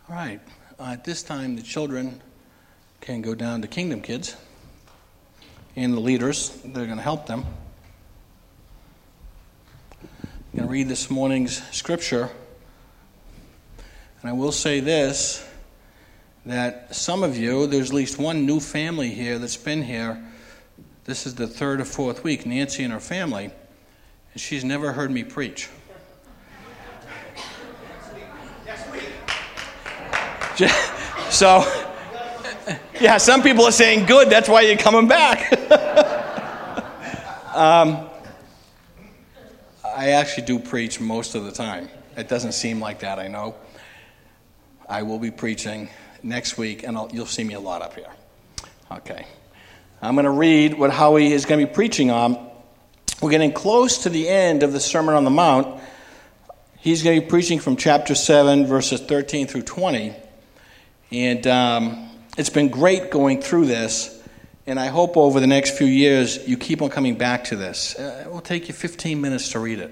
All right. At this time, the children can go down to Kingdom Kids, and the leaders, they're going to help them. I'm going to read this morning's scripture, and I will say this, that some of you, there's at least one new family here that's been here. This is the third or fourth week, Nancy and her family, and she's never heard me preach. So, yeah, some people are saying, good, that's why you're coming back. I actually do preach most of the time. It doesn't seem like that, I know. I will be preaching next week, and you'll see me a lot up here. Okay. I'm going to read what Howie is going to be preaching on. We're getting close to the end of the Sermon on the Mount. He's going to be preaching from chapter 7, verses 13 through 20. And it's been great going through this, and I hope over the next few years you keep on coming back to this. It will take you 15 minutes to read it.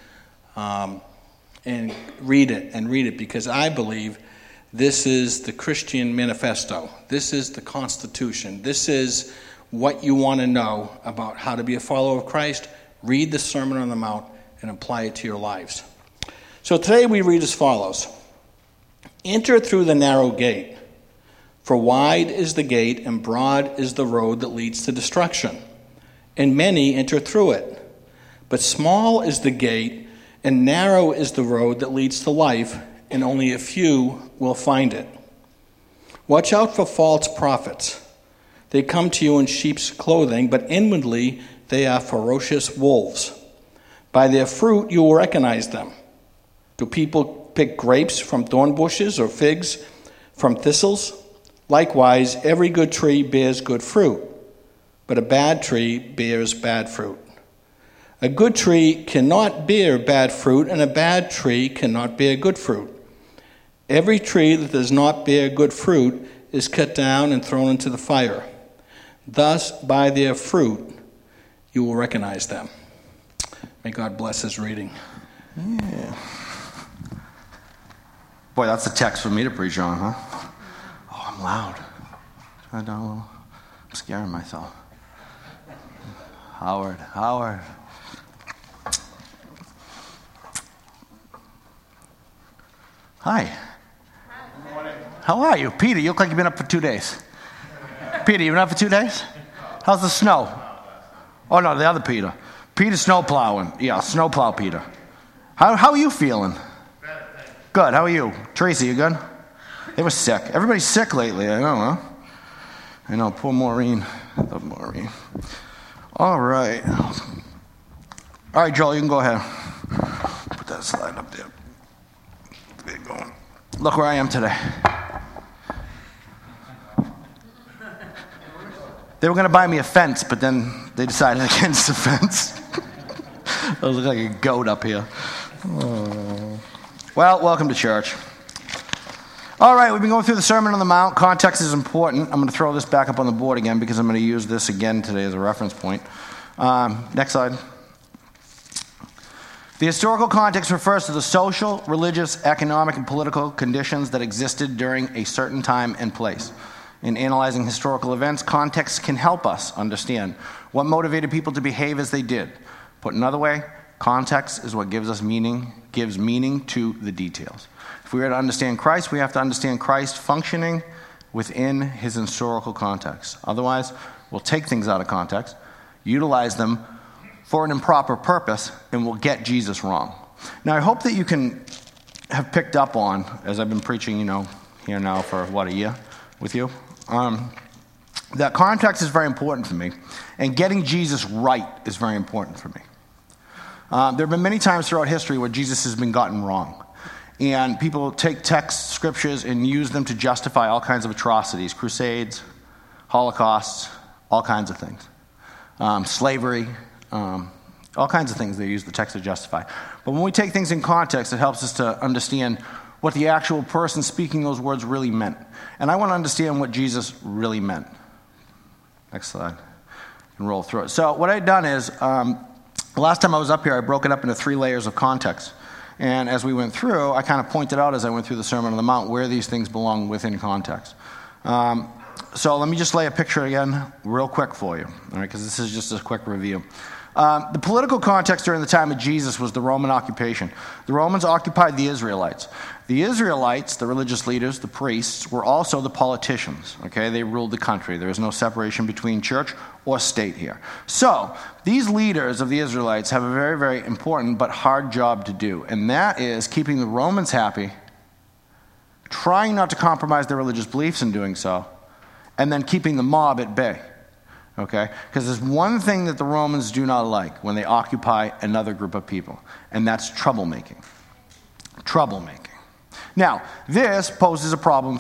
And read it, because I believe this is the Christian manifesto. This is the Constitution. This is what you want to know about how to be a follower of Christ. Read the Sermon on the Mount and apply it to your lives. So today we read as follows. Enter through the narrow gate, for wide is the gate and broad is the road that leads to destruction, and many enter through it. But small is the gate and narrow is the road that leads to life, and only a few will find it. Watch out for false prophets. They come to you in sheep's clothing, but inwardly they are ferocious wolves. By their fruit you will recognize them. Do people pick grapes from thorn bushes or figs from thistles? Likewise, every good tree bears good fruit, but a bad tree bears bad fruit. A good tree cannot bear bad fruit, and a bad tree cannot bear good fruit. Every tree that does not bear good fruit is cut down and thrown into the fire. Thus, by their fruit, you will recognize them. May God bless his reading. Yeah. Boy, that's a text for me to preach on, huh? Oh, I'm loud. I'm scaring myself. Howard. Hi. Good morning. How are you? Peter, you look like you've been up for 2 days. Peter, you've been up for 2 days? How's the snow? Oh, no, the other Peter. Peter's snow plowing. Yeah, snowplow Peter. How are you feeling? Good. How are you? Tracy, you good? They were sick. Everybody's sick lately. I don't know. I know. Poor Maureen. I love Maureen. All right. All right, Joel, you can go ahead. Put that slide up there. Get it going. Look where I am today. They were going to buy me a fence, but then they decided against the fence. I look like a goat up here. Oh. Well, welcome to church. All right, we've been going through the Sermon on the Mount. Context is important. I'm going to throw this back up on the board again because I'm going to use this again today as a reference point. Next slide. The historical context refers to the social, religious, economic, and political conditions that existed during a certain time and place. In analyzing historical events, context can help us understand what motivated people to behave as they did. Put another way, context is what gives meaning to the details. If we are to understand Christ, we have to understand Christ functioning within his historical context. Otherwise, we'll take things out of context, utilize them for an improper purpose, and we'll get Jesus wrong. Now, I hope that you can have picked up on, as I've been preaching, here now for, a year with you, that context is very important for me, and getting Jesus right is very important for me. There have been many times throughout history where Jesus has been gotten wrong. And people take text scriptures and use them to justify all kinds of atrocities, crusades, holocausts, all kinds of things. Slavery, all kinds of things they use the text to justify. But when we take things in context, it helps us to understand what the actual person speaking those words really meant. And I want to understand what Jesus really meant. Next slide. And roll through it. So what I've done is, the last time I was up here, I broke it up into 3 layers of context. And as we went through, I kind of pointed out as I went through the Sermon on the Mount where these things belong within context. So let me just lay a picture again real quick for you, all right, because this is just a quick review. The political context during the time of Jesus was the Roman occupation. The Romans occupied the Israelites. The Israelites, the religious leaders, the priests, were also the politicians. Okay, they ruled the country. There was no separation between church or state here. So these leaders of the Israelites have a very, very important but hard job to do, and that is keeping the Romans happy, trying not to compromise their religious beliefs in doing so, and then keeping the mob at bay. Okay? Because there's one thing that the Romans do not like when they occupy another group of people, and that's troublemaking. Troublemaking. Now, this poses a problem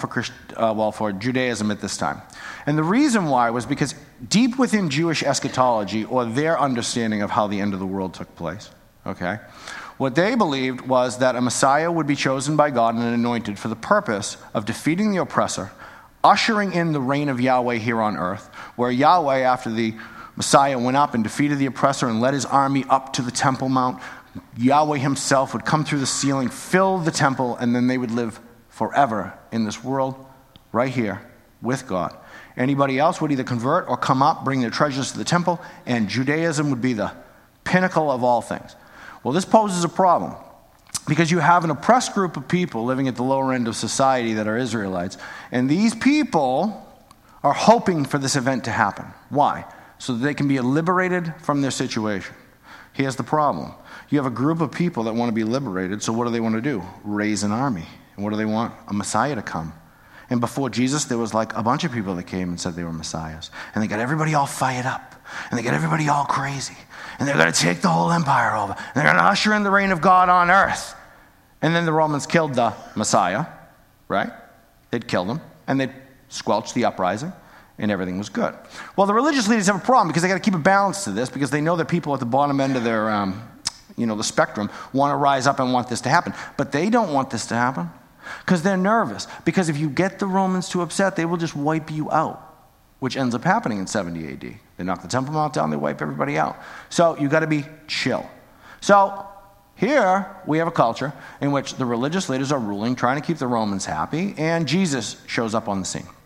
for Judaism at this time. And the reason why was because deep within Jewish eschatology, or their understanding of how the end of the world took place, okay, what they believed was that a Messiah would be chosen by God and anointed for the purpose of defeating the oppressor, ushering in the reign of Yahweh here on earth, where Yahweh, after the Messiah went up and defeated the oppressor and led his army up to the Temple Mount, Yahweh himself would come through the ceiling, fill the temple, and then they would live forever in this world right here with God. Anybody else would either convert or come up, bring their treasures to the temple, and Judaism would be the pinnacle of all things. Well, this poses a problem because you have an oppressed group of people living at the lower end of society that are Israelites, and these people are hoping for this event to happen. Why? So that they can be liberated from their situation. Here's the problem. You have a group of people that want to be liberated, so what do they want to do? Raise an army. And what do they want? A Messiah to come. And before Jesus, there was like a bunch of people that came and said they were Messiahs. And they got everybody all fired up. And they got everybody all crazy. And they're going to take the whole empire over. And they're going to usher in the reign of God on earth. And then the Romans killed the Messiah, right? They'd kill them. And they'd squelch the uprising. And everything was good. Well, the religious leaders have a problem because they got to keep a balance to this because they know that people at the bottom end of their the spectrum want to rise up and want this to happen. But they don't want this to happen because they're nervous. Because if you get the Romans too upset, they will just wipe you out, which ends up happening in 70 AD. They knock the Temple Mount down, they wipe everybody out. So you got to be chill. So here we have a culture in which the religious leaders are ruling, trying to keep the Romans happy, and Jesus shows up on the scene.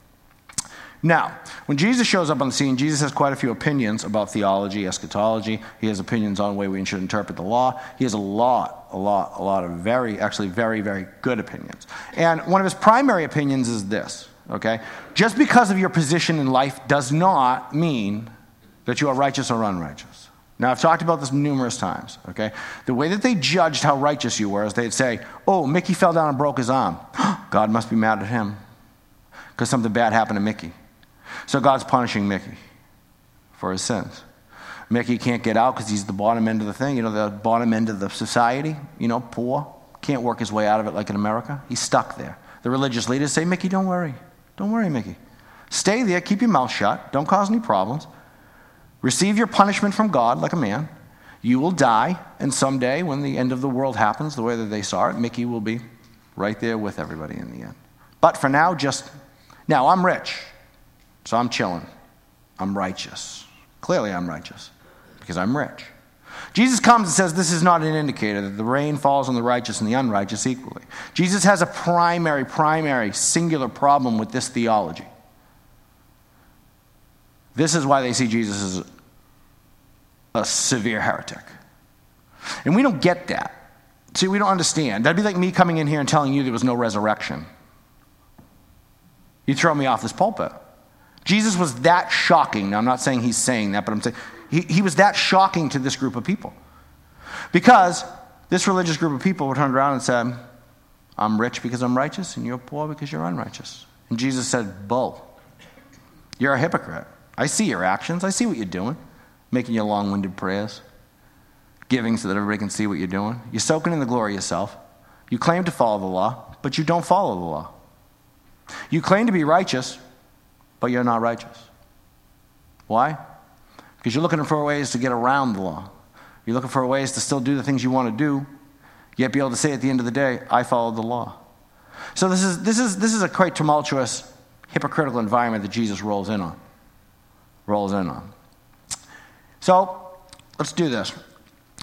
Now, when Jesus shows up on the scene, Jesus has quite a few opinions about theology, eschatology. He has opinions on the way we should interpret the law. He has a lot of very, very good opinions. And one of his primary opinions is this, okay? Just because of your position in life does not mean that you are righteous or unrighteous. Now, I've talked about this numerous times, okay? The way that they judged how righteous you were is they'd say, oh, Mickey fell down and broke his arm. God must be mad at him because something bad happened to Mickey. So God's punishing Mickey for his sins. Mickey can't get out because he's the bottom end of the thing, the bottom end of the society, poor, can't work his way out of it like in America. He's stuck there. The religious leaders say, Mickey, don't worry. Don't worry, Mickey. Stay there, keep your mouth shut, don't cause any problems. Receive your punishment from God like a man. You will die, and someday when the end of the world happens, the way that they saw it, Mickey will be right there with everybody in the end. But for now, now I'm rich. So I'm chilling. I'm righteous. Clearly I'm righteous because I'm rich. Jesus comes and says this is not an indicator that the rain falls on the righteous and the unrighteous equally. Jesus has a primary, singular problem with this theology. This is why they see Jesus as a severe heretic. And we don't get that. See, we don't understand. That'd be like me coming in here and telling you there was no resurrection. You throw me off this pulpit. Jesus was that shocking. Now, I'm not saying he's saying that, but I'm saying he was that shocking to this group of people. Because this religious group of people would turn around and said, I'm rich because I'm righteous, and you're poor because you're unrighteous. And Jesus said, bull. You're a hypocrite. I see your actions. I see what you're doing. Making your long-winded prayers. Giving so that everybody can see what you're doing. You're soaking in the glory of yourself. You claim to follow the law, but you don't follow the law. You claim to be righteous, but you're not righteous. Why? Because you're looking for ways to get around the law. You're looking for ways to still do the things you want to do, yet be able to say at the end of the day, I followed the law. So this is a quite tumultuous, hypocritical environment that Jesus rolls in on. So let's do this.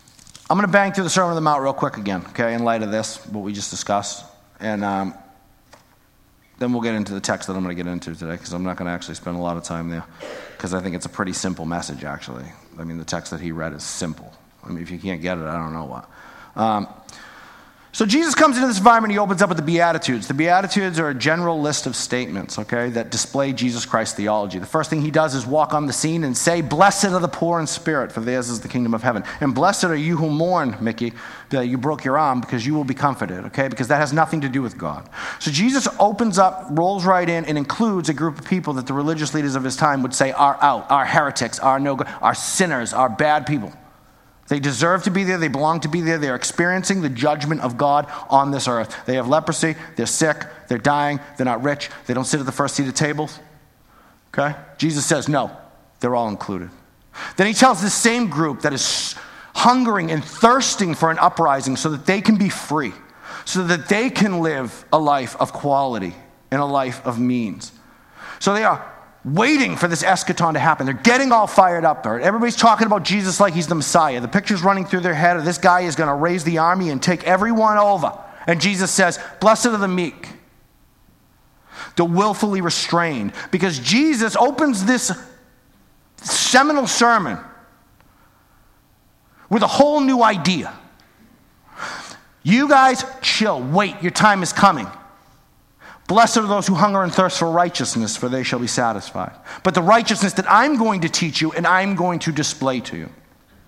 I'm going to bang through the Sermon on the Mount real quick again, okay, in light of this, what we just discussed. And then we'll get into the text that I'm going to get into today, because I'm not going to actually spend a lot of time there, because I think it's a pretty simple message, actually. I mean, the text that he read is simple. I mean, if you can't get it, I don't know what. So Jesus comes into this environment, he opens up with the Beatitudes. The Beatitudes are a general list of statements, okay, that display Jesus Christ's theology. The first thing he does is walk on the scene and say, "Blessed are the poor in spirit, for theirs is the kingdom of heaven." And blessed are you who mourn, Mickey, that you broke your arm, because you will be comforted, okay, because that has nothing to do with God. So Jesus opens up, rolls right in, and includes a group of people that the religious leaders of his time would say are out, are heretics, are no good, are sinners, are bad people. They deserve to be there. They belong to be there. They're experiencing the judgment of God on this earth. They have leprosy. They're sick. They're dying. They're not rich. They don't sit at the first seat of tables. Okay? Jesus says, no, they're all included. Then he tells this same group that is hungering and thirsting for an uprising so that they can be free, so that they can live a life of quality and a life of means. So they are waiting for this eschaton to happen. They're getting all fired up. Everybody's talking about Jesus like he's the Messiah. The picture's running through their head of this guy is going to raise the army and take everyone over. And Jesus says, "Blessed are the meek, the willfully restrained." Because Jesus opens this seminal sermon with a whole new idea. You guys, chill, wait, your time is coming. Blessed are those who hunger and thirst for righteousness, for they shall be satisfied. But the righteousness that I'm going to teach you and I'm going to display to you.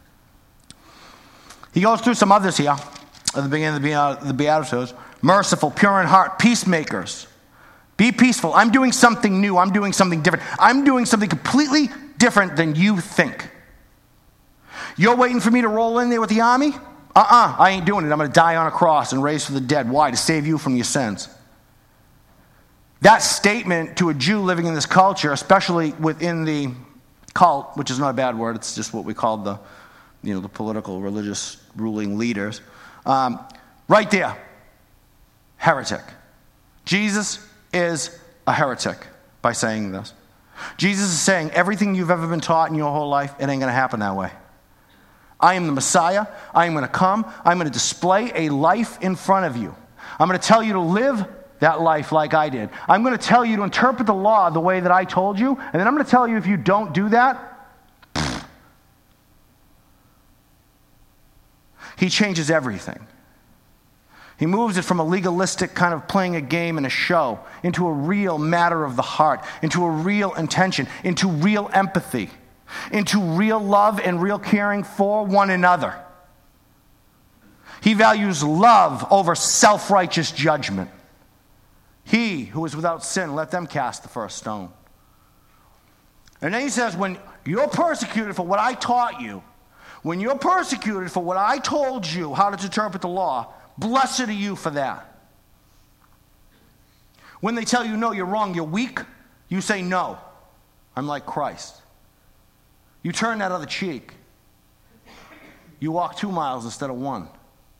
He goes through some others here at the beginning of the Beatitudes. Merciful, pure in heart, peacemakers. Be peaceful. I'm doing something new. I'm doing something different. I'm doing something completely different than you think. You're waiting for me to roll in there with the army? I ain't doing it. I'm going to die on a cross and raise from the dead. Why? To save you from your sins. That statement to a Jew living in this culture, especially within the cult, which is not a bad word, it's just what we call the political, religious ruling leaders, right there, heretic. Jesus is a heretic by saying this. Jesus is saying everything you've ever been taught in your whole life, it ain't going to happen that way. I am the Messiah. I am going to come. I'm going to display a life in front of you. I'm going to tell you to live that life like I did. I'm going to tell you to interpret the law the way that I told you, and then I'm going to tell you if you don't do that, he changes everything. He moves it from a legalistic kind of playing a game and a show into a real matter of the heart, into a real intention, into real empathy, into real love and real caring for one another. He values love over self-righteous judgment. He who is without sin, let them cast the first stone. And then he says, when you're persecuted for what I taught you, when you're persecuted for what I told you how to interpret the law, blessed are you for that. When they tell you, no, you're wrong, you're weak, you say, no, I'm like Christ. You turn that other cheek. You walk 2 miles instead of 1.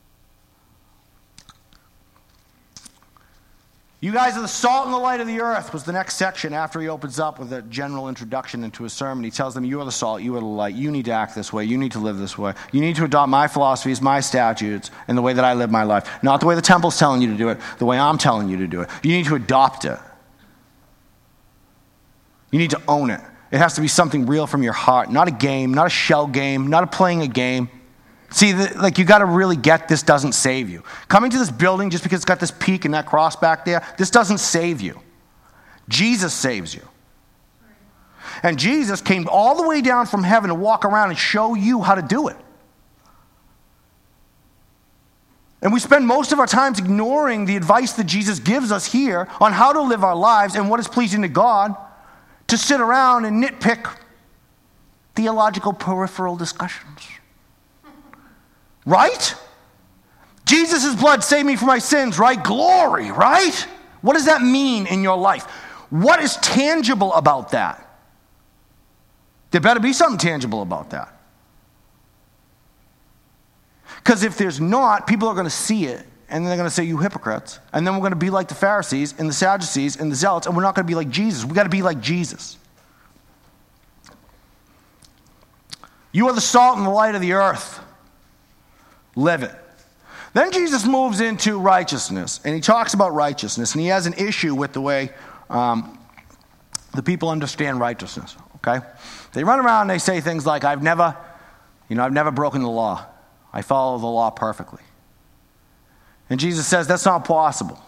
You guys are the salt and the light of the earth was the next section after he opens up with a general introduction into his sermon. He tells them, you are the salt, you are the light. You need to act this way. You need to live this way. You need to adopt my philosophies, my statutes, and the way that I live my life. Not the way the temple's telling you to do it, the way I'm telling you to do it. You need to adopt it. You need to own it. It has to be something real from your heart, not a game, not a shell game, not a playing a game. See, you got to really get this doesn't save you. Coming to this building just because it's got this peak and that cross back there, this doesn't save you. Jesus saves you. And Jesus came all the way down from heaven to walk around and show you how to do it. And we spend most of our times ignoring the advice that Jesus gives us here on how to live our lives and what is pleasing to God, to sit around and nitpick theological peripheral discussions. Right? Jesus' blood saved me from my sins, right? Glory, right? What does that mean in your life? What is tangible about that? There better be something tangible about that. Because if there's not, people are going to see it, and then they're going to say, you hypocrites. And then we're going to be like the Pharisees and the Sadducees and the Zealots, and we're not going to be like Jesus. We've got to be like Jesus. You are the salt and the light of the earth. Live it. Then Jesus moves into righteousness, and he talks about righteousness, and he has an issue with the way the people understand righteousness, okay? They run around and they say things like, I've never broken the law. I follow the law perfectly. And Jesus says, that's not possible.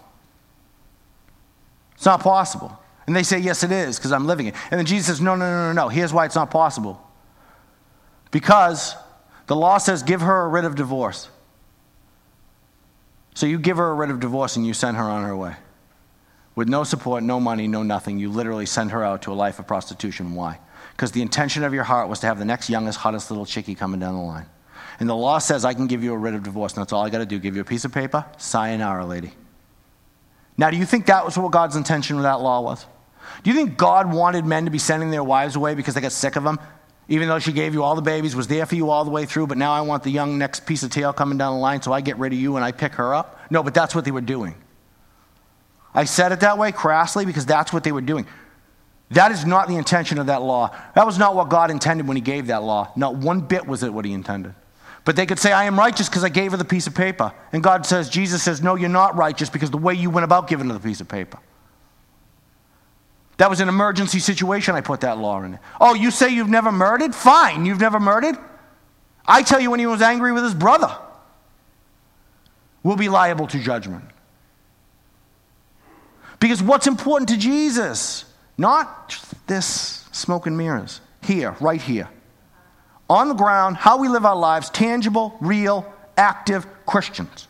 It's not possible. And they say, yes, it is, because I'm living it. And then Jesus says, no. Here's why it's not possible. Because the law says, give her a writ of divorce. So you give her a writ of divorce and you send her on her way. With no support, no money, no nothing. You literally send her out to a life of prostitution. Why? Because the intention of your heart was to have the next youngest, hottest little chickie coming down the line. And the law says, I can give you a writ of divorce, and that's all I got to do. Give you a piece of paper, sayonara, lady. Now, do you think that was what God's intention with that law was? Do you think God wanted men to be sending their wives away because they got sick of them? Even though she gave you all the babies, was there for you all the way through, but now I want the young next piece of tail coming down the line, so I get rid of you and I pick her up? No, but that's what they were doing. I said it that way crassly because that's what they were doing. That is not the intention of that law. That was not what God intended when he gave that law. Not one bit was it what he intended. But they could say, I am righteous because I gave her the piece of paper. And Jesus says, no, you're not righteous because the way you went about giving her the piece of paper. That was an emergency situation, I put that law in. Oh, you say you've never murdered? Fine, you've never murdered? I tell you, when he was angry with his brother, will be liable to judgment. Because what's important to Jesus? Not this smoke and mirrors. Here, right here. On the ground, how we live our lives, tangible, real, active Christians.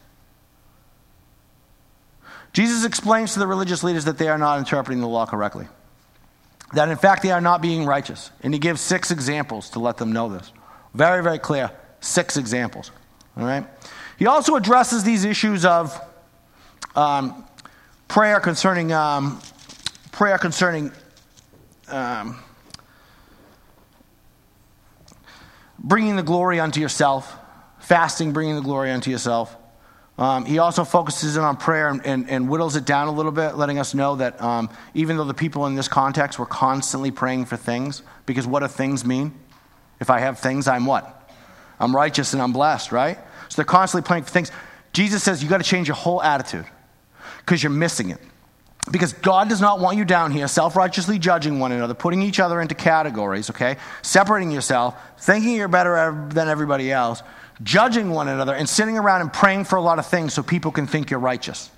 Jesus explains to the religious leaders that they are not interpreting the law correctly. That in fact they are not being righteous. And he gives 6 examples to let them know this. Very, very clear. 6 examples. All right? He also addresses these issues of prayer concerning bringing the glory unto yourself, fasting, bringing the glory unto yourself. He also focuses in on prayer and whittles it down a little bit, letting us know that even though the people in this context were constantly praying for things, because what do things mean? If I have things, I'm what? I'm righteous and I'm blessed, right? So they're constantly praying for things. Jesus says you got to change your whole attitude because you're missing it. Because God does not want you down here self-righteously judging one another, putting each other into categories, okay? Separating yourself, thinking you're better than everybody else, judging one another, and sitting around and praying for a lot of things so people can think you're righteous.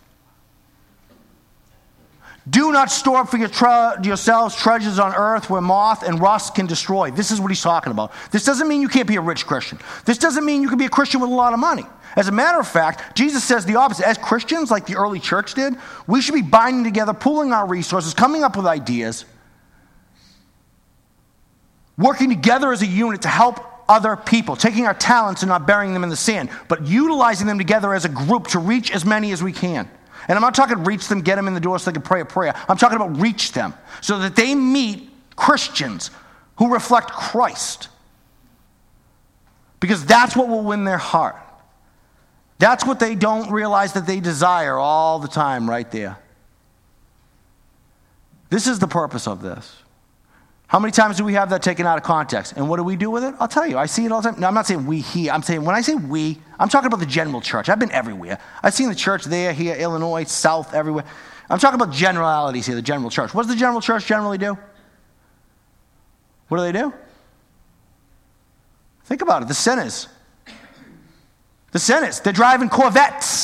Do not store up for yourselves treasures on earth where moth and rust can destroy. This is what he's talking about. This doesn't mean you can't be a rich Christian. This doesn't mean you can be a Christian with a lot of money. As a matter of fact, Jesus says the opposite. As Christians, like the early church did, we should be binding together, pooling our resources, coming up with ideas, working together as a unit to help other people, taking our talents and not burying them in the sand, but utilizing them together as a group to reach as many as we can. And I'm not talking reach them, get them in the door so they can pray a prayer. I'm talking about reach them so that they meet Christians who reflect Christ. Because that's what will win their heart. That's what they don't realize that they desire all the time right there. This is the purpose of this. How many times do we have that taken out of context? And what do we do with it? I'll tell you. I see it all the time. No, I'm not saying we here. I'm saying when I say we, I'm talking about the general church. I've been everywhere. I've seen the church there, here, Illinois, South, everywhere. I'm talking about generalities here, the general church. What does the general church generally do? What do? Think about it. The sinners. They're driving Corvettes.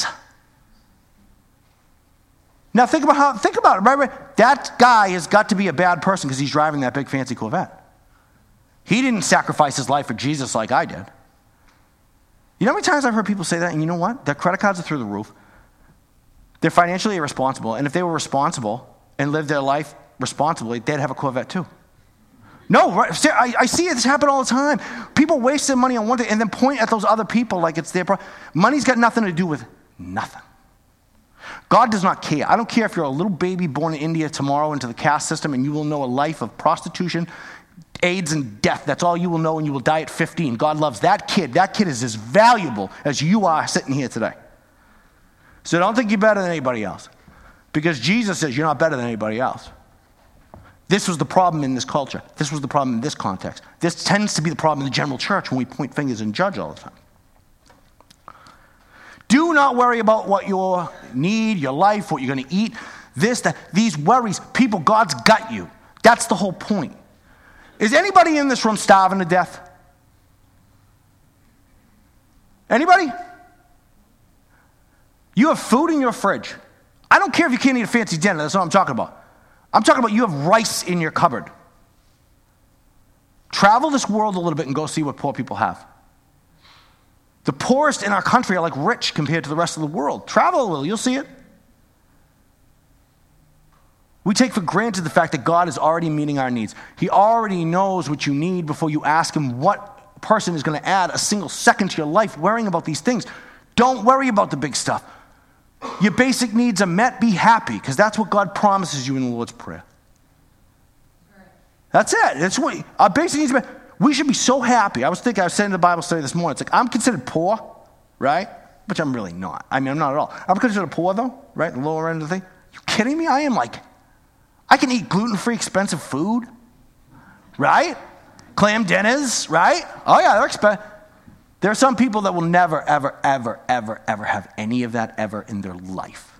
Now think about it. Right? That guy has got to be a bad person because he's driving that big fancy Corvette. He didn't sacrifice his life for Jesus like I did. You know how many times I've heard people say that, and you know what? Their credit cards are through the roof. They're financially irresponsible, and if they were responsible and lived their life responsibly, they'd have a Corvette too. No, right? I see it happen all the time. People waste their money on one thing and then point at those other people like it's their problem. Money's got nothing to do with nothing. God does not care. I don't care if you're a little baby born in India tomorrow into the caste system and you will know a life of prostitution, AIDS, and death. That's all you will know, and you will die at 15. God loves that kid. That kid is as valuable as you are sitting here today. So don't think you're better than anybody else. Because Jesus says you're not better than anybody else. This was the problem in this culture. This was the problem in this context. This tends to be the problem in the general church when we point fingers and judge all the time. Do not worry about what you need, your life, what you're going to eat. This, that, these worries, people, God's got you. That's the whole point. Is anybody in this room starving to death? Anybody? You have food in your fridge. I don't care if you can't eat a fancy dinner. That's what I'm talking about. I'm talking about you have rice in your cupboard. Travel this world a little bit and go see what poor people have. The poorest in our country are like rich compared to the rest of the world. Travel a little, you'll see it. We take for granted the fact that God is already meeting our needs. He already knows what you need before you ask him what person is going to add a single second to your life worrying about these things. Don't worry about the big stuff. Your basic needs are met, be happy, because that's what God promises you in the Lord's Prayer. That's it. That's what our basic needs are met. We should be so happy. I was saying in the Bible study this morning, it's like, I'm considered poor, right? Which I'm really not. I mean, I'm not at all. I'm considered poor, though, right? The lower end of the thing. You kidding me? I can eat gluten-free expensive food, right? Clam dinners, right? Oh, yeah, they're expensive. There are some people that will never, ever, ever, ever, ever have any of that ever in their life.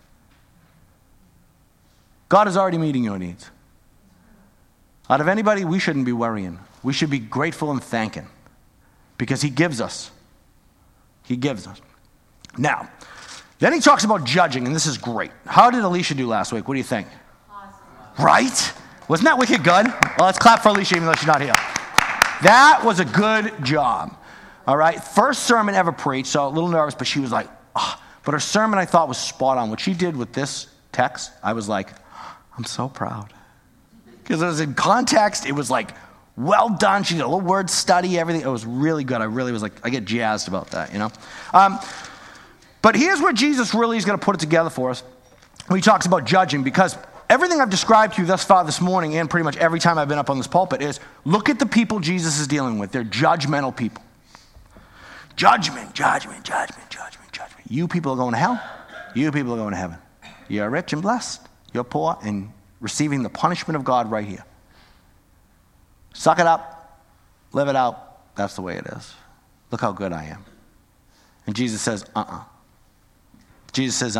God is already meeting your needs. Out of anybody, we shouldn't be worrying. We should be grateful and thanking because he gives us. He gives us. Now, then he talks about judging, and this is great. How did Alicia do last week? What do you think? Awesome. Right? Wasn't that wicked good? Well, let's clap for Alicia even though she's not here. That was a good job. All right? First sermon ever preached, so a little nervous, but she was like, oh. But her sermon I thought was spot on. What she did with this text, I was like, I'm so proud. Because it was in context, it was like, well done. She did a little word study, everything. It was really good. I really was like, I get jazzed about that, you know. But here's where Jesus really is going to put it together for us when he talks about judging, because everything I've described to you thus far this morning and pretty much every time I've been up on this pulpit is look at the people Jesus is dealing with. They're judgmental people. Judgment, judgment, judgment, judgment, judgment. You people are going to hell. You people are going to heaven. You're rich and blessed. You're poor and receiving the punishment of God right here. Suck it up. Live it out. That's the way it is. Look how good I am. And Jesus says, Jesus says,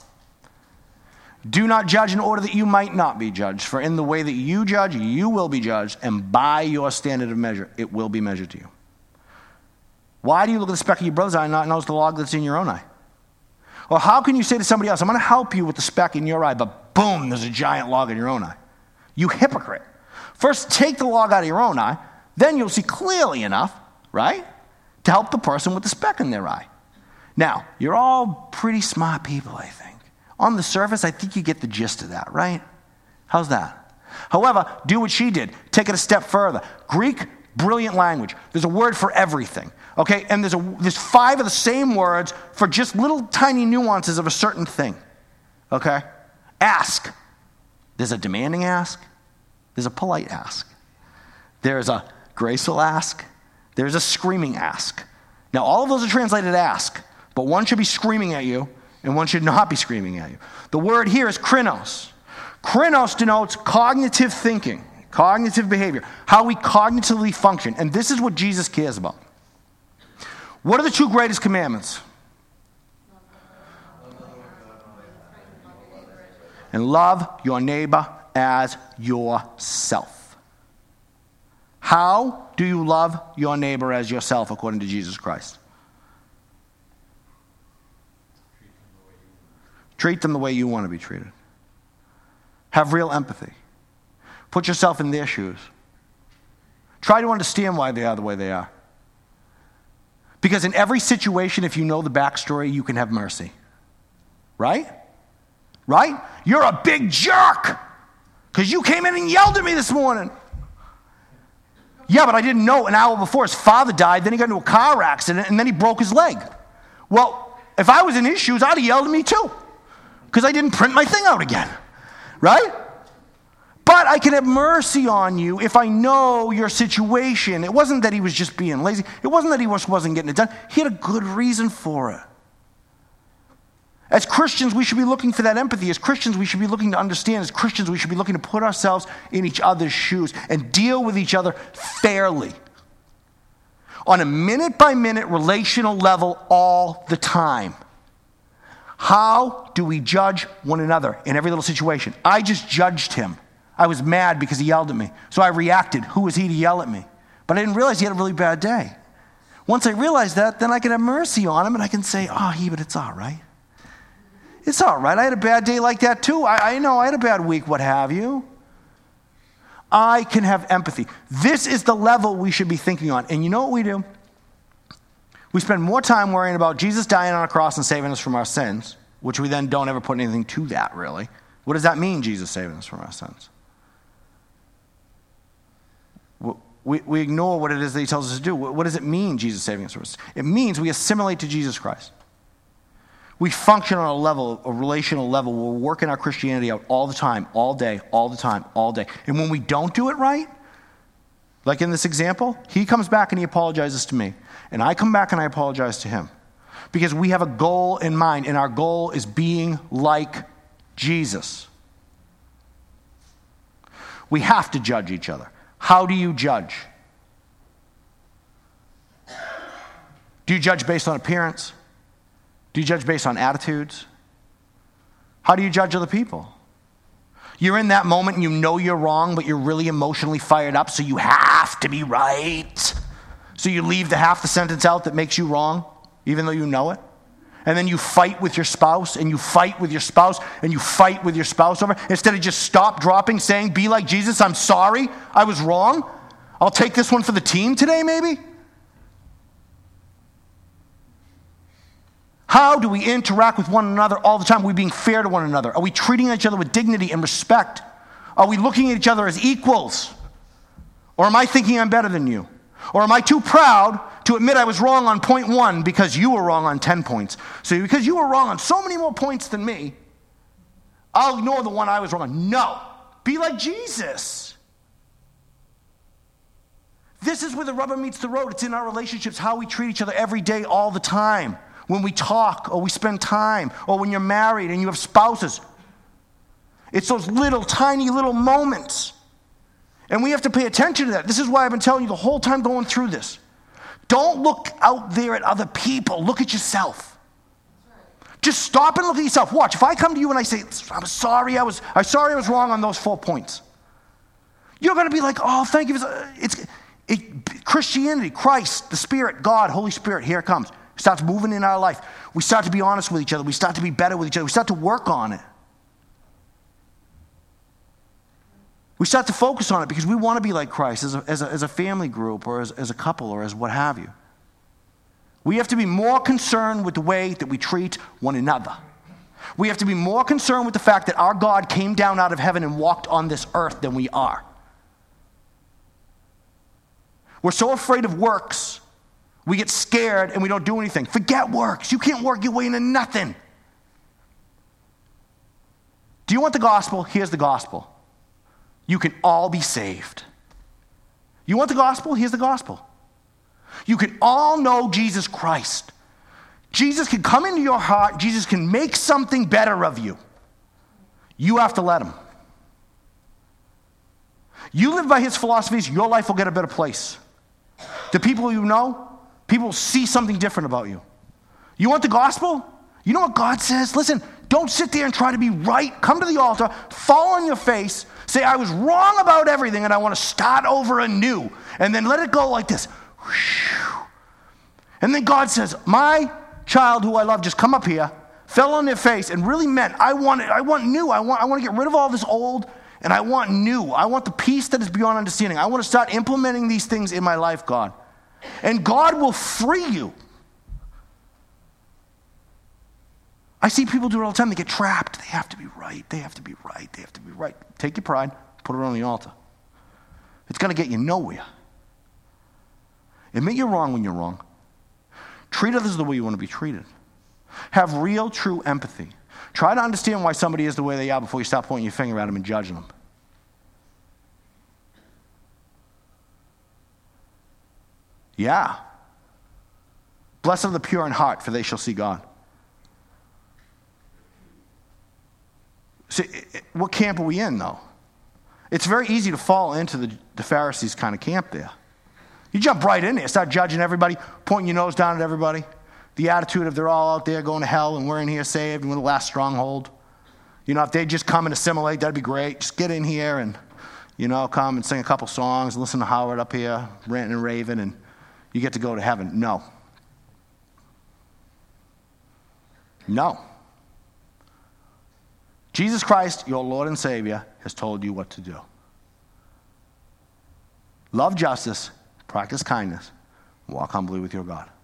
Do not judge in order that you might not be judged. For in the way that you judge, you will be judged. And by your standard of measure, it will be measured to you. Why do you look at the speck of your brother's eye and not notice the log that's in your own eye? Or how can you say to somebody else, I'm going to help you with the speck in your eye, but boom, there's a giant log in your own eye? You hypocrite. First, take the log out of your own eye, then you'll see clearly enough, right, to help the person with the speck in their eye. Now, you're all pretty smart people, I think. On the surface, I think you get the gist of that, right? How's that? However, do what she did. Take it a step further. Greek, brilliant language. There's a word for everything, okay? And there's 5 of the same words for just little tiny nuances of a certain thing, okay? Ask. There's a demanding ask. There's a polite ask. There's a graceful ask. There's a screaming ask. Now, all of those are translated ask, but one should be screaming at you and one should not be screaming at you. The word here is krinos. Krinos denotes cognitive thinking, cognitive behavior, how we cognitively function. And this is what Jesus cares about. What are the 2 greatest commandments? And love your neighbor as yourself. How do you love your neighbor as yourself according to Jesus Christ? Treat them the way you want to be treated. Have real empathy. Put yourself in their shoes. Try to understand why they are the way they are. Because in every situation, if you know the backstory, you can have mercy. Right? Right? You're a big jerk because you came in and yelled at me this morning. Yeah, but I didn't know an hour before his father died, then he got into a car accident, and then he broke his leg. Well, if I was in his shoes, I'd have yelled at me too because I didn't print my thing out again. Right? But I can have mercy on you if I know your situation. It wasn't that he was just being lazy. It wasn't that he wasn't getting it done. He had a good reason for it. As Christians, we should be looking for that empathy. As Christians, we should be looking to understand. As Christians, we should be looking to put ourselves in each other's shoes and deal with each other fairly. On a minute-by-minute relational level all the time. How do we judge one another in every little situation? I just judged him. I was mad because he yelled at me. So I reacted. Who was he to yell at me? But I didn't realize he had a really bad day. Once I realized that, then I can have mercy on him and I can say, but it's all right. It's all right. I had a bad day like that too. I know I had a bad week, what have you. I can have empathy. This is the level we should be thinking on. And you know what we do? We spend more time worrying about Jesus dying on a cross and saving us from our sins, which we then don't ever put anything to that, really. What does that mean, Jesus saving us from our sins? We ignore what it is that he tells us to do. What does it mean, Jesus saving us from us? It means we assimilate to Jesus Christ. We function on a level, a relational level, where we're working our Christianity out all the time, all day, all the time, all day. And when we don't do it right, like in this example, he comes back and he apologizes to me. And I come back and I apologize to him. Because we have a goal in mind, and our goal is being like Jesus. We have to judge each other. How do you judge? Do you judge based on appearance? Do you judge based on attitudes? How do you judge other people? You're in that moment and you know you're wrong, but you're really emotionally fired up, so you have to be right. So you leave the half the sentence out that makes you wrong, even though you know it. And then you fight with your spouse, and you fight with your spouse, and you fight with your spouse over it. Instead of just stop, dropping, saying, be like Jesus, I'm sorry, I was wrong. I'll take this one for the team today, maybe. How do we interact with one another all the time? Are we being fair to one another? Are we treating each other with dignity and respect? Are we looking at each other as equals? Or am I thinking I'm better than you? Or am I too proud to admit I was wrong on point 1 because you were wrong on 10 points? So because you were wrong on so many more points than me, I'll ignore the one I was wrong on. No. Be like Jesus. This is where the rubber meets the road. It's in our relationships, how we treat each other every day, all the time. When we talk, or we spend time, or when you're married and you have spouses. It's those little, tiny little moments. And we have to pay attention to that. This is why I've been telling you the whole time going through this. Don't look out there at other people. Look at yourself. Just stop and look at yourself. Watch. If I come to you and I say, I'm sorry I was wrong on those 4 points. You're going to be like, oh, thank you. Christianity, Christ, the Spirit, God, Holy Spirit, here it comes. It starts moving in our life. We start to be honest with each other. We start to be better with each other. We start to work on it. We start to focus on it because we want to be like Christ as a family group, or as a couple, or as what have you. We have to be more concerned with the way that we treat one another. We have to be more concerned with the fact that our God came down out of heaven and walked on this earth than we are. We're so afraid of works, we get scared and we don't do anything. Forget works. You can't work your way into nothing. Do you want the gospel? Here's the gospel. You can all be saved. You want the gospel? Here's the gospel. You can all know Jesus Christ. Jesus can come into your heart. Jesus can make something better of you. You have to let him. You live by his philosophies, your life will get a better place. The people you know, people will see something different about you. You want the gospel? You know what God says? Listen, don't sit there and try to be right. Come to the altar, fall on your face, say, I was wrong about everything and I want to start over anew. And then let it go like this. And then God says, my child who I love just come up here, fell on their face and really meant, I want new. I want to get rid of all this old, and I want new. I want the peace that is beyond understanding. I want to start implementing these things in my life, God. And God will free you. I see people do it all the time. They get trapped. They have to be right. They have to be right. They have to be right. Take your pride, put it on the altar. It's going to get you nowhere. Admit you're wrong when you're wrong. Treat others the way you want to be treated. Have real, true empathy. Try to understand why somebody is the way they are before you start pointing your finger at them and judging them. Yeah. Blessed are the pure in heart, for they shall see God. See, what camp are we in, though? It's very easy to fall into the Pharisees kind of camp there. You jump right in there, start judging everybody, pointing your nose down at everybody, The attitude of they're all out there going to hell and we're in here saved and we're the last stronghold. If they just come and assimilate, that'd be great. Just get in here and, come and sing a couple songs, listen to Howard up here, ranting and raving, and you get to go to heaven. No. No. Jesus Christ, your Lord and Savior, has told you what to do. Love justice, practice kindness, walk humbly with your God.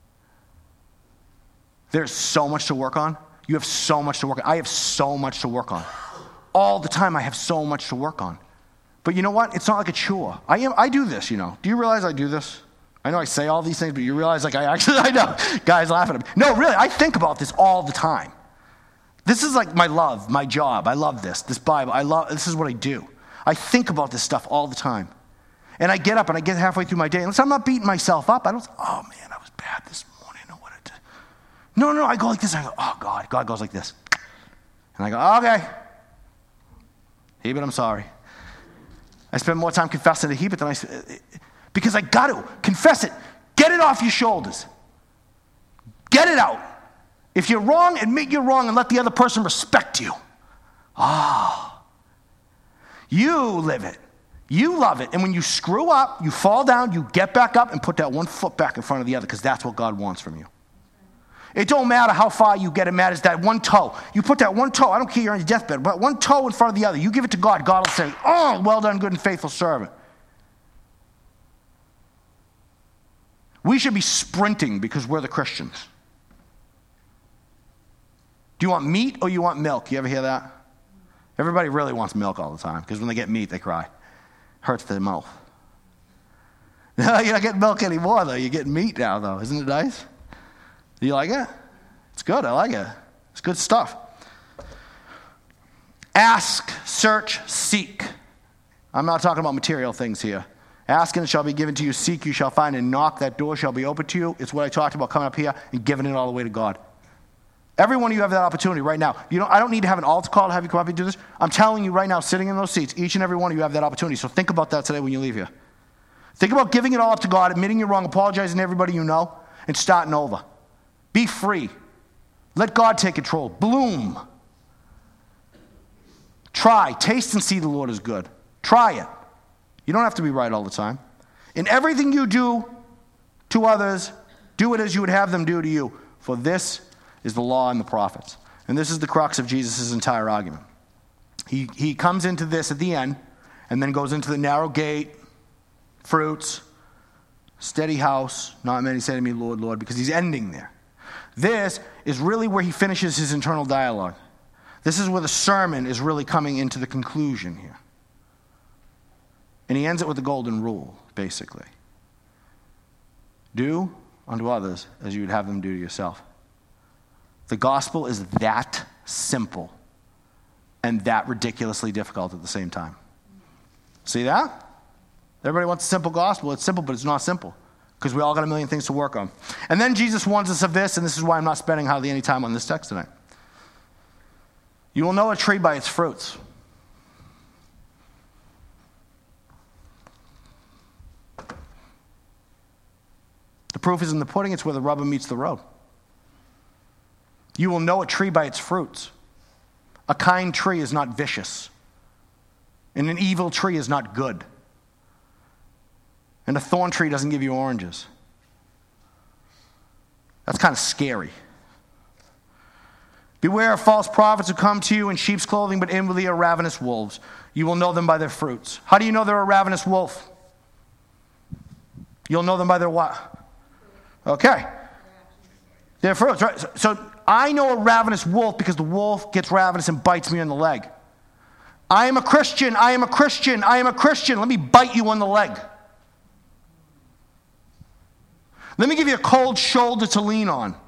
There's so much to work on. You have so much to work on. I have so much to work on. All the time I have so much to work on. But you know what? It's not like a chore. I do this, Do you realize I do this? I know I say all these things, but you realize I know. Guys laughing at me. No, really, I think about this all the time. This is like my love, my job. I love this. This Bible, this is what I do. I think about this stuff all the time. And I get up and I get halfway through my day. And I'm not beating myself up. I don't say, oh man, I was bad this morning. Or what I did. No, I go like this. I go, oh God. God goes like this. And I go, okay. Hebert, I'm sorry. I spend more time confessing to Hebert than because I got to confess it. Get it off your shoulders. Get it out. If you're wrong, admit you're wrong and let the other person respect you. You live it. You love it. And when you screw up, you fall down, you get back up and put that one foot back in front of the other because that's what God wants from you. It don't matter how far you get. It matters that one toe. You put that one toe, I don't care you're on your deathbed, but one toe in front of the other. You give it to God. God will say, oh, well done, good and faithful servant. We should be sprinting because we're the Christians. Do you want meat or you want milk? You ever hear that? Everybody really wants milk all the time because when they get meat, they cry. Hurts their mouth. No, you're not getting milk anymore, though. You're getting meat now, though. Isn't it nice? Do you like it? It's good. I like it. It's good stuff. Ask, search, seek. I'm not talking about material things here. Ask and it shall be given to you. Seek, you shall find. And knock, that door shall be open to you. It's what I talked about coming up here and giving it all the way to God. Every one of you have that opportunity right now. I don't need to have an altar call to have you come up and do this. I'm telling you right now, sitting in those seats, each and every one of you have that opportunity. So think about that today when you leave here. Think about giving it all up to God, admitting you're wrong, apologizing to everybody you know, and starting over. Be free. Let God take control. Bloom. Try. Taste and see the Lord is good. Try it. You don't have to be right all the time. In everything you do to others, do it as you would have them do to you. For this is the law and the prophets. And this is the crux of Jesus' entire argument. He comes into this at the end and then goes into the narrow gate, fruits, steady house, not many say to me, Lord, Lord, because he's ending there. This is really where he finishes his internal dialogue. This is where the sermon is really coming into the conclusion here. And he ends it with the golden rule, basically. Do unto others as you would have them do to yourself. The gospel is that simple and that ridiculously difficult at the same time. See that? Everybody wants a simple gospel. It's simple, but it's not simple because we all got a million things to work on. And then Jesus warns us of this, and this is why I'm not spending hardly any time on this text tonight. You will know a tree by its fruits. The proof is in the pudding. It's where the rubber meets the road. You will know a tree by its fruits. A kind tree is not vicious. And an evil tree is not good. And a thorn tree doesn't give you oranges. That's kind of scary. Beware of false prophets who come to you in sheep's clothing, but inwardly are ravenous wolves. You will know them by their fruits. How do you know they're a ravenous wolf? You'll know them by their what? Okay. Their fruits, right? So I know a ravenous wolf because the wolf gets ravenous and bites me on the leg. I am a Christian. I am a Christian. I am a Christian. Let me bite you on the leg. Let me give you a cold shoulder to lean on.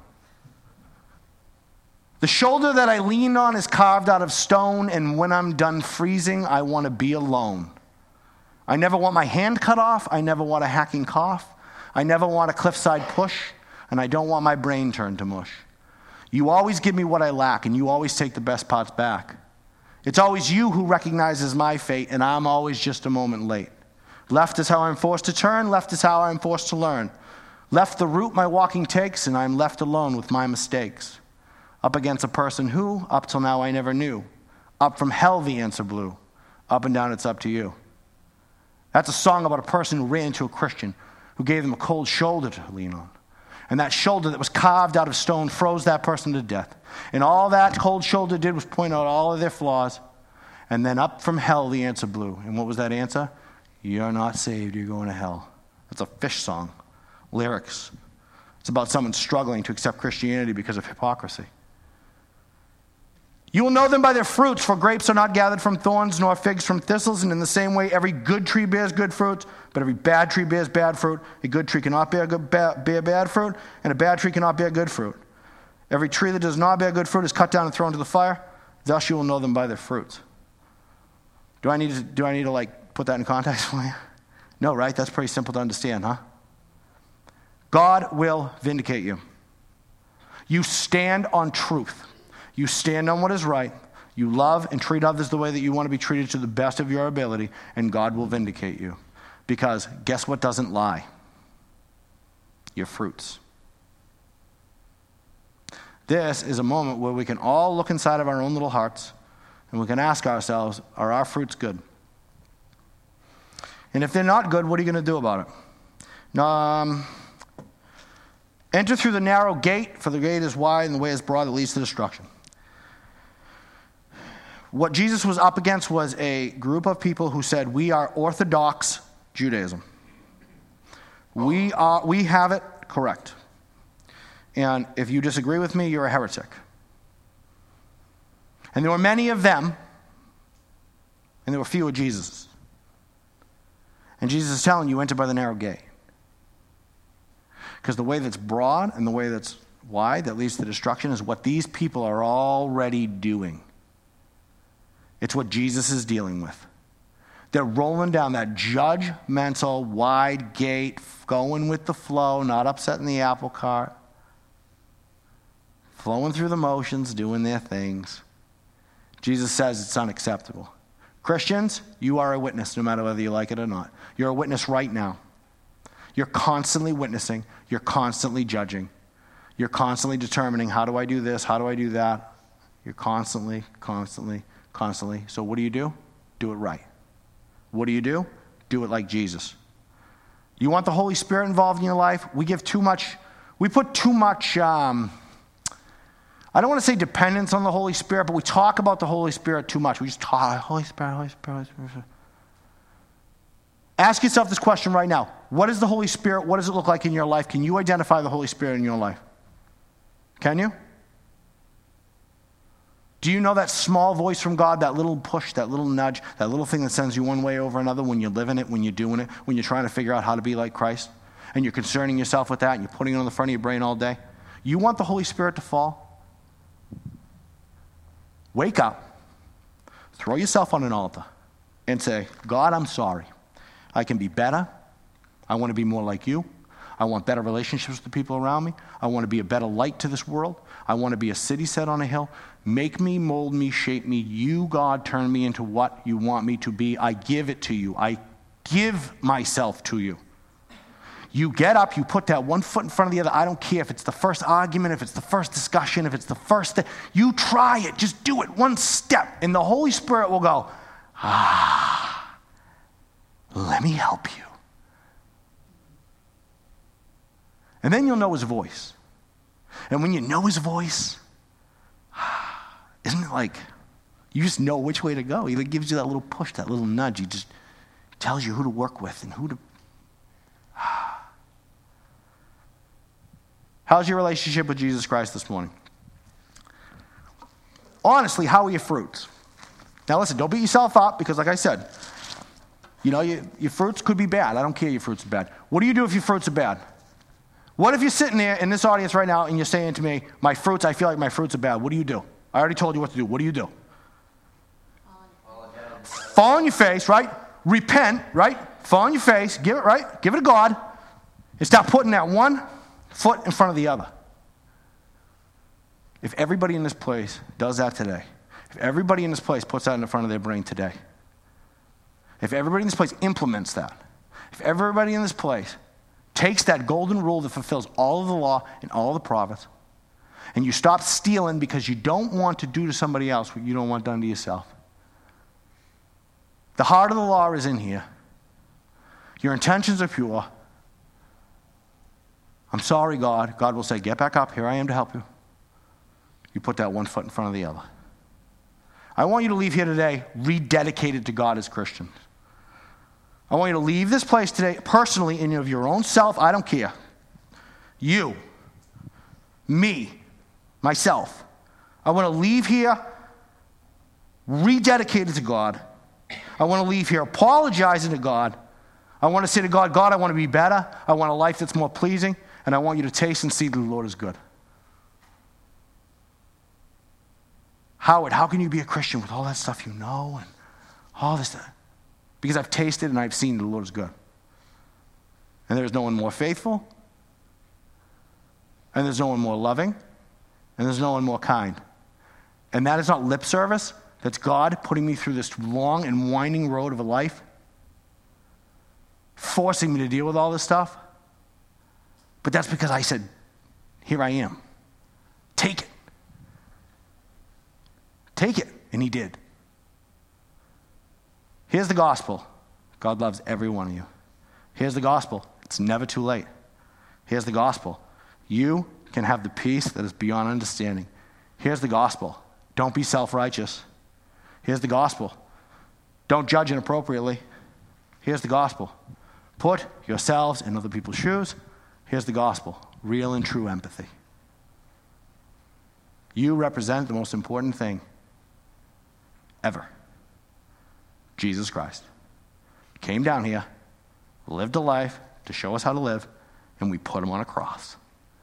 The shoulder that I lean on is carved out of stone, and when I'm done freezing, I want to be alone. I never want my hand cut off. I never want a hacking cough. I never want a cliffside push, and I don't want my brain turned to mush. You always give me what I lack, and you always take the best parts back. It's always you who recognizes my fate, and I'm always just a moment late. Left is how I'm forced to turn. Left is how I'm forced to learn. Left the route my walking takes, and I'm left alone with my mistakes. Up against a person who, up till now, I never knew. Up from hell the answer blew. Up and down, it's up to you. That's a song about a person who ran into a Christian who gave them a cold shoulder to lean on. And that shoulder that was carved out of stone froze that person to death. And all that cold shoulder did was point out all of their flaws. And then up from hell the answer blew. And what was that answer? You're not saved, you're going to hell. That's a Fish song. Lyrics. It's about someone struggling to accept Christianity because of hypocrisy. You will know them by their fruits, for grapes are not gathered from thorns, nor figs from thistles. And in the same way, every good tree bears good fruit, but every bad tree bears bad fruit. A good tree cannot bear bad fruit, and a bad tree cannot bear good fruit. Every tree that does not bear good fruit is cut down and thrown into the fire. Thus you will know them by their fruits. Do I need to put that in context for you? No, right? That's pretty simple to understand, huh? God will vindicate you. You stand on truth. You stand on what is right. You love and treat others the way that you want to be treated to the best of your ability, and God will vindicate you. Because guess what doesn't lie? Your fruits. This is a moment where we can all look inside of our own little hearts, and we can ask ourselves, are our fruits good? And if they're not good, what are you going to do about it? Enter through the narrow gate, for the gate is wide and the way is broad that leads to destruction. What Jesus was up against was a group of people who said, we are Orthodox Judaism. We have it correct. And if you disagree with me, you're a heretic. And there were many of them, and there were few of Jesus's. And Jesus is telling you, enter by the narrow gate. Because the way that's broad and the way that's wide that leads to destruction is what these people are already doing. It's what Jesus is dealing with. They're rolling down that judgmental, wide gate, going with the flow, not upsetting the apple cart, flowing through the motions, doing their things. Jesus says it's unacceptable. Christians, you are a witness no matter whether you like it or not. You're a witness right now. You're constantly witnessing. You're constantly judging. You're constantly determining, how do I do this? How do I do that? You're constantly. So what do? Do it right. What do? Do it like Jesus. You want the Holy Spirit involved in your life? We put too much, I don't want to say dependence on the Holy Spirit, but we talk about the Holy Spirit too much. We just talk, Holy Spirit, Holy Spirit, Holy Spirit. Ask yourself this question right now. What is the Holy Spirit? What does it look like in your life? Can you identify the Holy Spirit in your life? Can you? Do you know that small voice from God, that little push, that little nudge, that little thing that sends you one way over another when you're living it, when you're doing it, when you're trying to figure out how to be like Christ, and you're concerning yourself with that, and you're putting it on the front of your brain all day? You want the Holy Spirit to fall? Wake up, throw yourself on an altar, and say, God, I'm sorry. I can be better. I want to be more like you. I want better relationships with the people around me. I want to be a better light to this world. I want to be a city set on a hill. Make me, mold me, shape me. You, God, turn me into what you want me to be. I give it to you. I give myself to you. You get up, you put that one foot in front of the other. I don't care if it's the first argument, if it's the first discussion, if it's the first thing. You try it. Just do it one step. And the Holy Spirit will go, let me help you. And then you'll know his voice. And when you know his voice, isn't it like you just know which way to go? He gives you that little push, that little nudge. He just tells you who to work with and who to... How's your relationship with Jesus Christ this morning? Honestly, how are your fruits? Now listen, don't beat yourself up because like I said, your fruits could be bad. I don't care your fruits are bad. What do you do if your fruits are bad? What if you're sitting there in this audience right now and you're saying to me, I feel like my fruits are bad. What do you do? I already told you what to do. What do you do? Fall on your face, right? Repent, right? Fall on your face, give it to God, and stop putting that one foot in front of the other. If everybody in this place does that today, if everybody in this place puts that in the front of their brain today, if everybody in this place implements that, if everybody in this place takes that golden rule that fulfills all of the law and all of the prophets, and you stop stealing because you don't want to do to somebody else what you don't want done to yourself. The heart of the law is in here. Your intentions are pure. I'm sorry, God. God will say, get back up. Here I am to help you. You put that one foot in front of the other. I want you to leave here today rededicated to God as Christians. I want you to leave this place today personally in of your own self. I don't care. You, me, myself. I want to leave here rededicated to God. I want to leave here apologizing to God. I want to say to God, God, I want to be better. I want a life that's more pleasing. And I want you to taste and see that the Lord is good. Howard, how can you be a Christian with all that stuff you know and all this stuff? Because I've tasted and I've seen the Lord is good. And there's no one more faithful. And there's no one more loving. And there's no one more kind. And that is not lip service. That's God putting me through this long and winding road of a life, forcing me to deal with all this stuff. But that's because I said, here I am. Take it. Take it. And he did. Here's the gospel. God loves every one of you. Here's the gospel. It's never too late. Here's the gospel. You can have the peace that is beyond understanding. Here's the gospel. Don't be self-righteous. Here's the gospel. Don't judge inappropriately. Here's the gospel. Put yourselves in other people's shoes. Here's the gospel. Real and true empathy. You represent the most important thing ever. Jesus Christ came down here, lived a life to show us how to live, and we put him on a cross.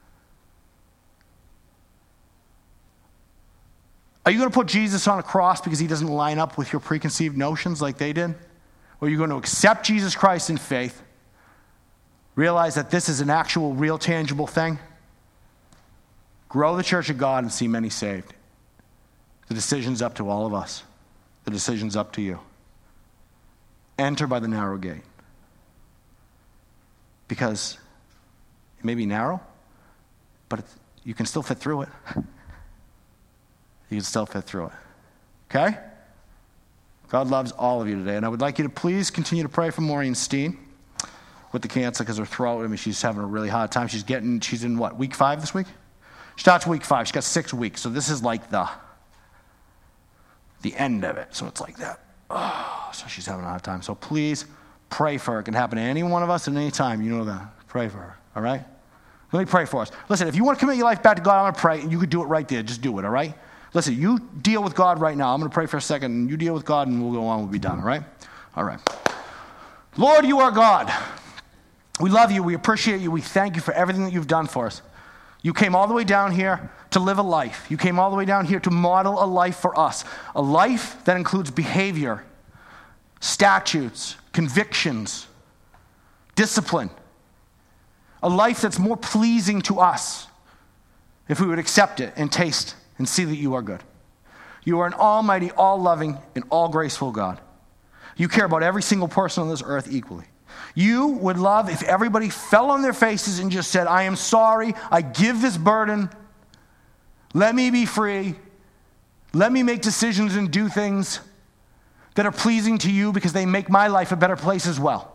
Are you going to put Jesus on a cross because he doesn't line up with your preconceived notions like they did? Or are you going to accept Jesus Christ in faith, realize that this is an actual, real, tangible thing, grow the church of God, and see many saved? The decision's up to all of us. The decision's up to you. Enter by the narrow gate. Because it may be narrow, but you can still fit through it. You can still fit through it. Okay? God loves all of you today. And I would like you to please continue to pray for Maureen Steen with the cancer because her throat, I mean, she's having a really hard time. She's in what, week 5 this week? She starts week 5. She's got 6 weeks. So this is like the end of it. So it's like that. Oh, so she's having a hard time. So please pray for her. It can happen to any one of us at any time. You know that. Pray for her. All right? Let me pray for us. Listen, if you want to commit your life back to God, I'm going to pray. And you could do it right there. Just do it, all right? Listen, you deal with God right now. I'm going to pray for a second, and you deal with God, and we'll go on. We'll be done, all right? All right. Lord, you are God. We love you. We appreciate you. We thank you for everything that you've done for us. You came all the way down here to live a life. You came all the way down here to model a life for us, a life that includes behavior, statutes, convictions, discipline, a life that's more pleasing to us if we would accept it and taste and see that you are good. You are an almighty, all-loving, and all-graceful God. You care about every single person on this earth equally. You would love if everybody fell on their faces and just said, I am sorry, I give this burden, let me be free, let me make decisions and do things that are pleasing to you because they make my life a better place as well.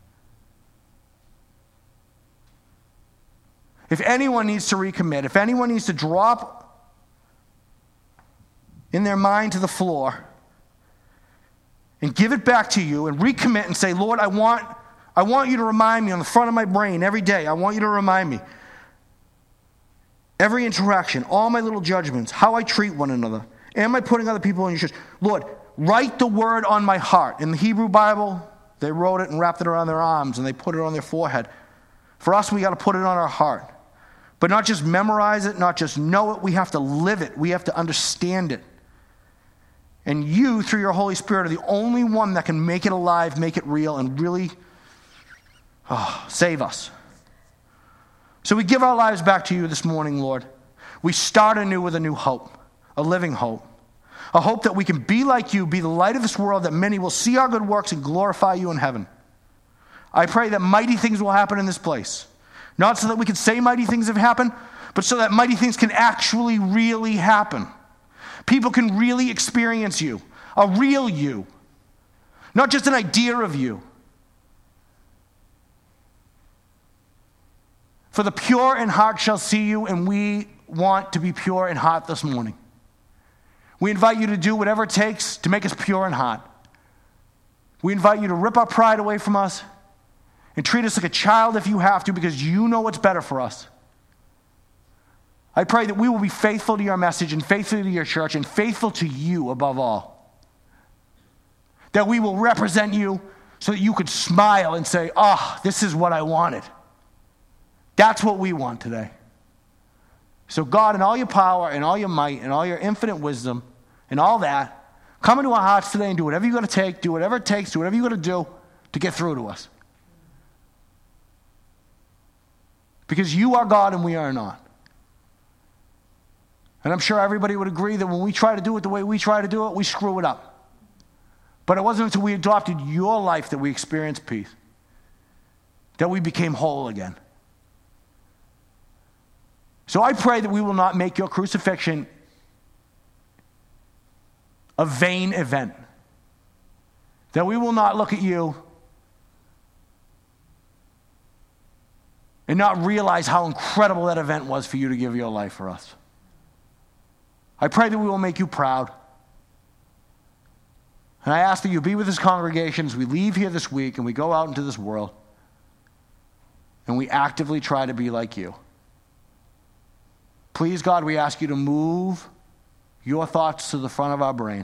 If anyone needs to recommit, if anyone needs to drop in their mind to the floor and give it back to you and recommit and say, Lord, I want you to remind me on the front of my brain every day. I want you to remind me. Every interaction, all my little judgments, how I treat one another. Am I putting other people in your shoes? Lord, write the word on my heart. In the Hebrew Bible, they wrote it and wrapped it around their arms and they put it on their forehead. For us, we got to put it on our heart. But not just memorize it, not just know it. We have to live it. We have to understand it. And you, through your Holy Spirit, are the only one that can make it alive, make it real, and really save us. So we give our lives back to you this morning, Lord. We start anew with a new hope, a living hope. A hope that we can be like you, be the light of this world, that many will see our good works and glorify you in heaven. I pray that mighty things will happen in this place. Not so that we could say mighty things have happened, but so that mighty things can actually really happen. People can really experience you, a real you, not just an idea of you. For the pure in heart shall see you, and we want to be pure in heart this morning. We invite you to do whatever it takes to make us pure in heart. We invite you to rip our pride away from us and treat us like a child if you have to, because you know what's better for us. I pray that we will be faithful to your message and faithful to your church and faithful to you above all. That we will represent you so that you could smile and say, this is what I wanted. That's what we want today. So God, in all your power and all your might and all your infinite wisdom and all that, come into our hearts today and do whatever you got to take, do whatever it takes, do whatever you got to do to get through to us. Because you are God and we are not. And I'm sure everybody would agree that when we try to do it the way we try to do it, we screw it up. But it wasn't until we adopted your life that we experienced peace, that we became whole again. So I pray that we will not make your crucifixion a vain event. That we will not look at you and not realize how incredible that event was for you to give your life for us. I pray that we will make you proud. And I ask that you be with this congregation as we leave here this week and we go out into this world and we actively try to be like you. Please, God, we ask you to move your thoughts to the front of our brain.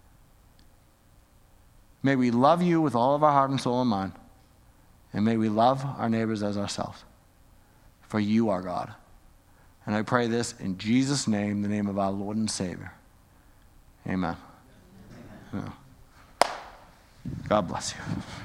May we love you with all of our heart and soul and mind. And may we love our neighbors as ourselves. For you are God. And I pray this in Jesus' name, the name of our Lord and Savior. Amen. Amen. God bless you.